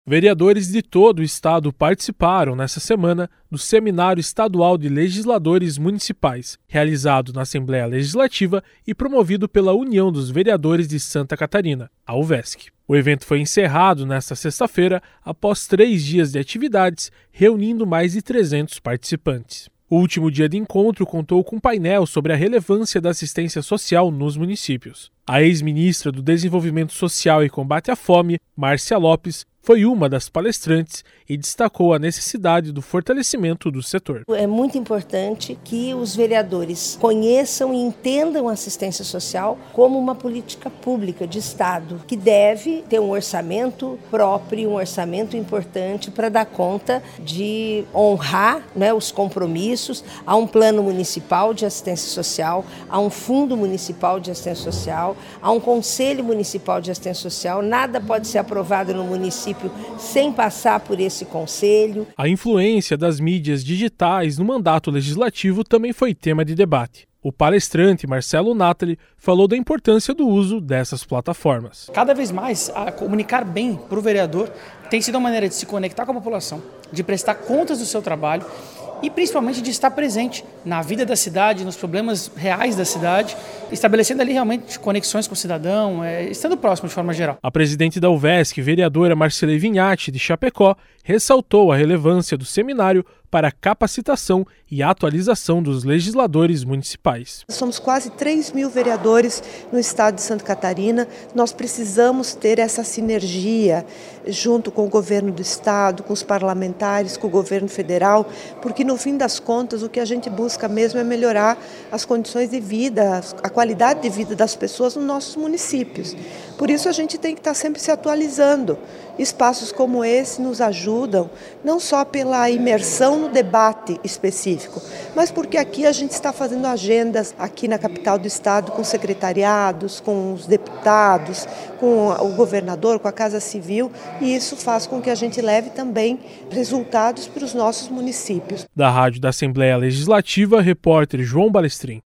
Vereadores de todo o estado participaram nesta semana do Seminário Estadual de Legisladores Municipais, realizado na Assembleia Legislativa e promovido pela União dos Vereadores de Santa Catarina, a UVESC. O evento foi encerrado nesta sexta-feira, após 3 dias de atividades, reunindo mais de 300 participantes. O último dia de encontro contou com um painel sobre a relevância da assistência social nos municípios. A ex-ministra do Desenvolvimento Social e Combate à Fome, Márcia Lopes, foi uma das palestrantes e destacou a necessidade do fortalecimento do setor. É muito importante que os vereadores conheçam e entendam a assistência social como uma política pública de Estado, que deve ter um orçamento próprio, um orçamento importante para dar conta de honrar, os compromissos. Há um plano municipal de assistência social, há um fundo municipal de assistência social, há um conselho municipal de assistência social. Nada pode ser aprovado no município sem passar por esse conselho. A influência das mídias digitais no mandato legislativo também foi tema de debate. O palestrante Marcelo Natali falou da importância do uso dessas plataformas. Cada vez mais, comunicar bem para o vereador tem sido uma maneira de se conectar com a população, de prestar contas do seu trabalho e principalmente de estar presente na vida da cidade, nos problemas reais da cidade, estabelecendo ali realmente conexões com o cidadão, estando próximo de forma geral. A presidente da UVESC, vereadora Marcele Vignati, de Chapecó, ressaltou a relevância do seminário para a capacitação e atualização dos legisladores municipais. Somos quase 3 mil vereadores no estado de Santa Catarina. Nós precisamos ter essa sinergia junto com o governo do estado, com os parlamentares, com o governo federal, porque no fim das contas o que a gente busca mesmo é melhorar as condições de vida, a qualidade de vida das pessoas nos nossos municípios. Por isso a gente tem que estar sempre se atualizando. Espaços como esse nos ajudam, não só pela imersão no debate específico, mas porque aqui a gente está fazendo agendas aqui na capital do estado com secretariados, com os deputados, com o governador, com a Casa Civil, e isso faz com que a gente leve também resultados para os nossos municípios. Da Rádio da Assembleia Legislativa, repórter João Balestrin.